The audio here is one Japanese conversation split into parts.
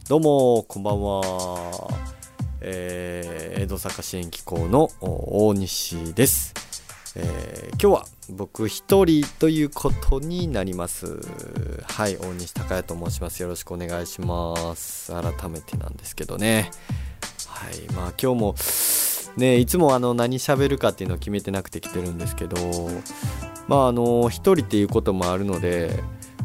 どうもこんばんは、江戸坂支援機構の大西です。今日は僕一人ということになります。はい、大西孝也と申します。よろしくお願いします。改めてなんですけどね、はい、今日もね、いつも何喋るかっていうのを決めてなくて来てるんですけど、一人っていうこともあるので、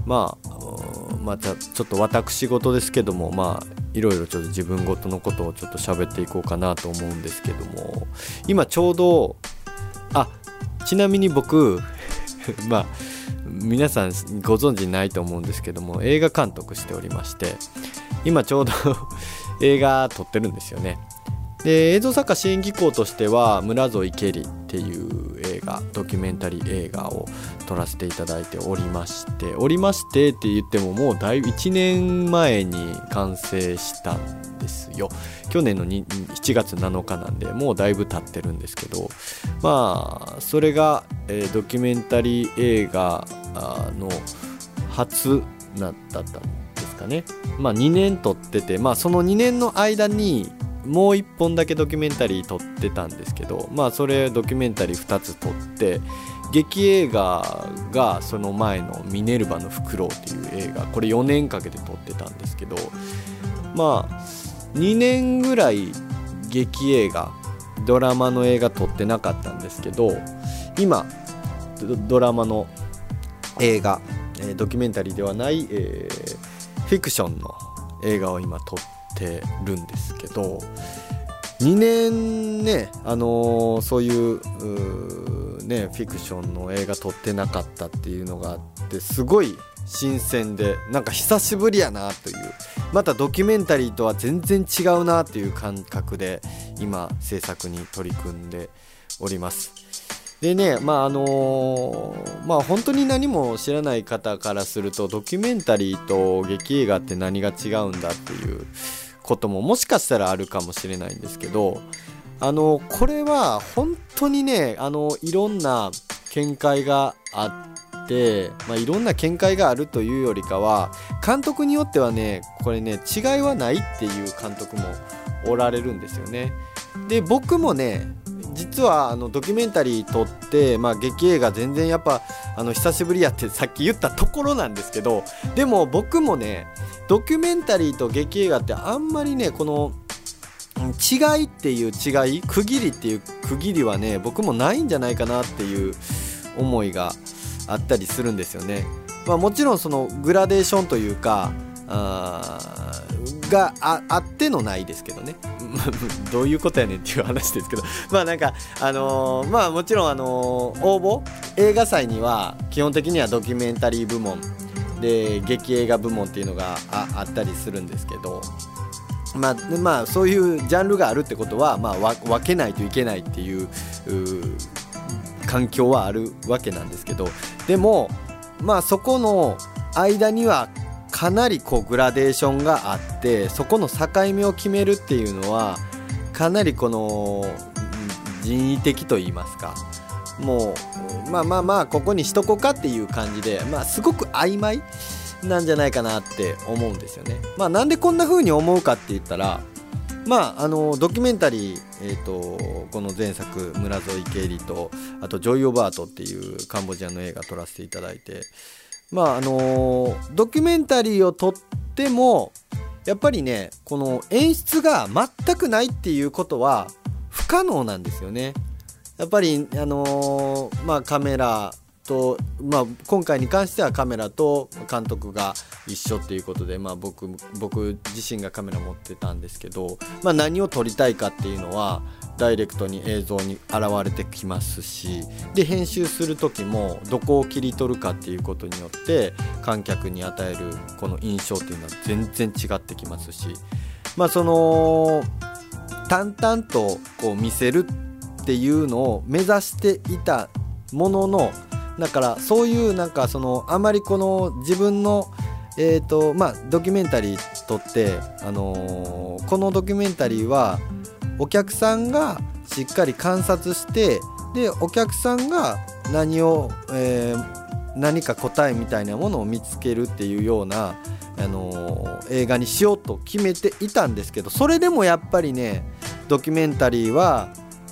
ちょっと私事ですけども、いろいろちょっと自分事のことをちょっと喋っていこうかなと思うんですけども、今ちょうどちなみに僕皆さんご存知ないと思うんですけども、映画監督しておりまして、今ちょうど映画撮ってるんですよね。で、映像作家支援機構としては村添ケリっていう映画、ドキュメンタリー映画を撮らせていただいておりましてって言ってももうだいぶ1年前に完成したんですよ。去年の7月7日なんでもうだいぶ経ってるんですけど、それが、ドキュメンタリー映画の初だったんですかね。2年撮ってて、その2年の間にもう1本だけドキュメンタリー撮ってたんですけど、それドキュメンタリー2つ撮って、劇映画がその前のミネルヴァのフクロウっていう映画、これ4年かけて撮ってたんですけど、2年ぐらい劇映画、ドラマの映画撮ってなかったんですけど、今ドラマの映画、ドキュメンタリーではない、フィクションの映画を今撮ってるんですけど、2年ね、そういうフィクションの映画撮ってなかったっていうのがあって、すごい新鮮で、なんか久しぶりやなという、またドキュメンタリーとは全然違うなという感覚で今制作に取り組んでおります。でね、本当に何も知らない方からすると、ドキュメンタリーと劇映画って何が違うんだっていうことももしかしたらあるかもしれないんですけど、これは本当にね、いろんな見解があって、いろんな見解があるというよりかは、監督によってはね、これね、違いはないっていう監督もおられるんですよね。で、僕もね、実はドキュメンタリー撮って、劇映画全然やっぱ久しぶりやってさっき言ったところなんですけど、でも僕もね、ドキュメンタリーと劇映画ってあんまりね、この違いっていう違い、区切りっていう区切りはね、僕もないんじゃないかなっていう思いがあったりするんですよね。もちろんそのグラデーションというかが あってのないですけどねどういうことやねんっていう話ですけど、もちろん応募映画祭には基本的にはドキュメンタリー部門で劇映画部門っていうのが あったりするんですけど、そういうジャンルがあるってことは、分けないといけないっていう環境はあるわけなんですけど、でもそこの間にはかなりグラデーションがあって、そこの境目を決めるっていうのはかなりこの人為的と言いますか、もうここにしとこうかっていう感じで、すごく曖昧なんじゃないかなって思うんですよね。なんでこんな風に思うかって言ったら、ドキュメンタリー、この前作村添ケリと、あとジョイ・オバートっていうカンボジアの映画撮らせていただいて、ドキュメンタリーを撮ってもやっぱりね、この演出が全くないっていうことは不可能なんですよね。やっぱりカメラと、今回に関してはカメラと監督が一緒っていうことで、僕自身がカメラ持ってたんですけど、何を撮りたいかっていうのはダイレクトに映像に現れてきますし、で編集する時もどこを切り取るかっていうことによって観客に与えるこの印象っていうのは全然違ってきますし、その淡々とこう見せるっていうのを目指していたものの、だからそういうあまりこの自分のドキュメンタリー撮って、このドキュメンタリーはお客さんがしっかり観察して、でお客さんが何か答えみたいなものを見つけるっていうような、 映画にしようと決めていたんですけど、それでもやっぱりねドキュメンタリーは、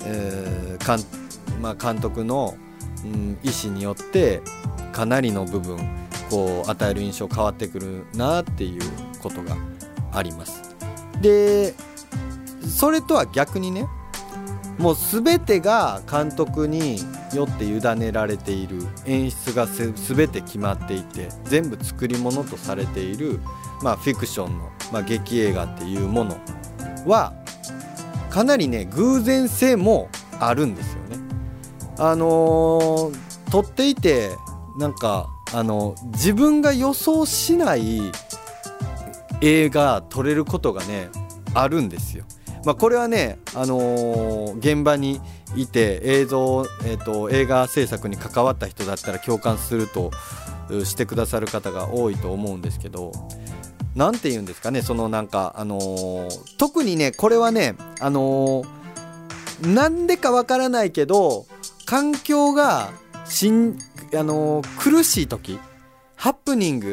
監督の、意思によってかなりの部分こう与える印象変わってくるなっていうことがあります。でそれとは逆にね、もう全てが監督によって委ねられている、演出が全て決まっていて全部作り物とされている、フィクションの、劇映画っていうものはかなりね偶然性もあるんですよね。撮っていてなんか自分が予想しない映画撮れることがねあるんですよ。これはね、現場にいて映画制作に関わった人だったら共感するとしてくださる方が多いと思うんですけど、なんて言うんですかね、特にねこれはねなんでかわからないけど環境が苦しい時、ハプニング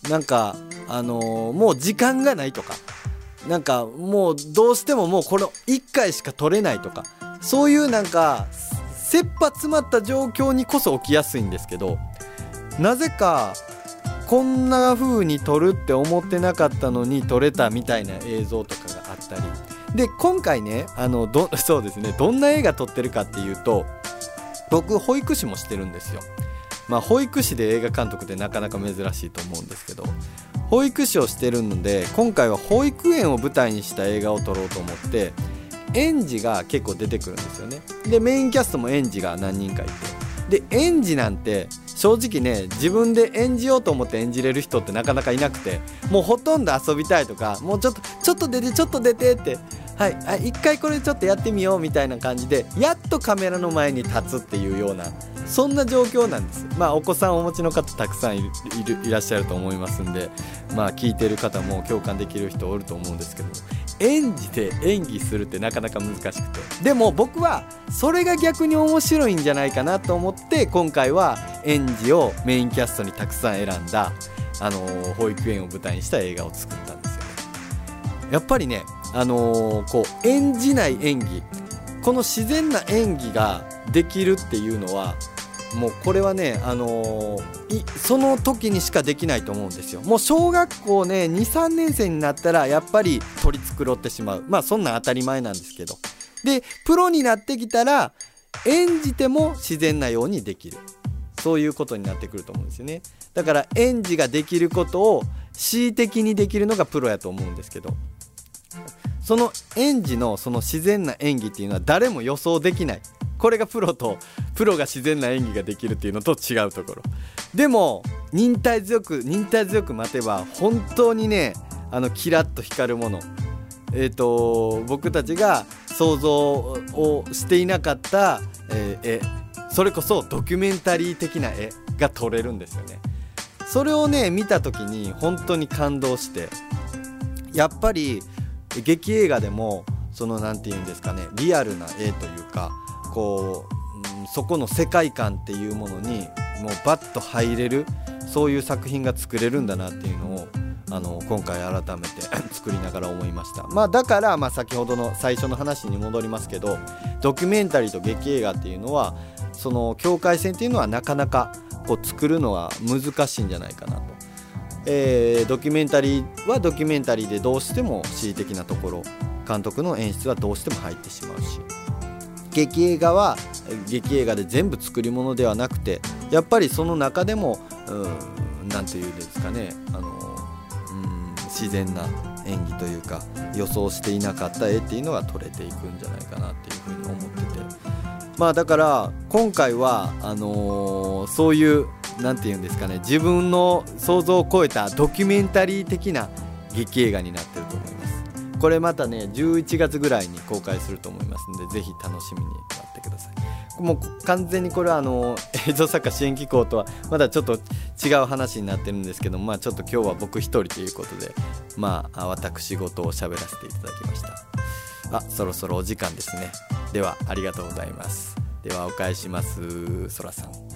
もう時間がないとか、もうどうしてももうこれ1回しか撮れないとか、そういう切羽詰まった状況にこそ起きやすいんですけど、なぜかこんな風に撮るって思ってなかったのに撮れたみたいな映像とかがあったりで、今回ねそうですね、どんな映画撮ってるかっていうと、僕保育士もしてるんですよ。保育士で映画監督ってなかなか珍しいと思うんですけど、保育士をしてるので今回は保育園を舞台にした映画を撮ろうと思って園児が結構出てくるんですよね。でメインキャストも園児が何人かいて、で園児なんて正直ね自分で演じようと思って演じれる人ってなかなかいなくて、もうほとんど遊びたいとか、もうちょっと出てって一回これちょっとやってみようみたいな感じでやっとカメラの前に立つっていうようなそんな状況なんです。お子さんをお持ちの方たくさんいらっしゃると思いますんで、聞いてる方も共感できる人おると思うんですけども、演じて演技するってなかなか難しくて、でも僕はそれが逆に面白いんじゃないかなと思って今回は園児をメインキャストにたくさん選んだ保育園を舞台にした映画を作ったんですよね。やっぱりね演じない演技、この自然な演技ができるっていうのはもうこれはね、その時にしかできないと思うんですよ。もう小学校ね 2,3 年生になったらやっぱり取り繕ってしまう、そんなん当たり前なんですけど、でプロになってきたら演じても自然なようにできる、そういうことになってくると思うんですよね。だから演じができることを恣意的にできるのがプロやと思うんですけど、その演じのその自然な演技っていうのは誰も予想できない。これがプロが自然な演技ができるっていうのと違うところでも、忍耐強く待てば本当にねキラッと光るもの、僕たちが想像をしていなかった絵、それこそドキュメンタリー的な絵が撮れるんですよね。それをね見た時に本当に感動して、やっぱり劇映画でもなんていうんですかね、リアルな絵というかそこの世界観っていうものにもうバッと入れる、そういう作品が作れるんだなっていうのを今回改めて作りながら思いました。だから先ほどの最初の話に戻りますけど、ドキュメンタリーと劇映画っていうのはその境界線っていうのはなかなか作るのは難しいんじゃないかなと。ドキュメンタリーはドキュメンタリーでどうしても恣意的なところ、監督の演出はどうしても入ってしまうし、劇映画は劇映画で全部作り物ではなくて、やっぱりその中でもなんていうんですかね、自然な演技というか予想していなかった絵っていうのが撮れていくんじゃないかなっていうふうに思ってて、だから今回はそういうなんていうんですかね、自分の想像を超えたドキュメンタリー的な劇映画になってると思います。これまたね11月ぐらいに公開すると思いますので、ぜひ楽しみに待ってください。もう完全にこれは映像作家支援機構とはまだちょっと違う話になってるんですけど、ちょっと今日は僕一人ということで私事を喋らせていただきました。そろそろお時間ですね。ではありがとうございます。ではお返します。そらさん。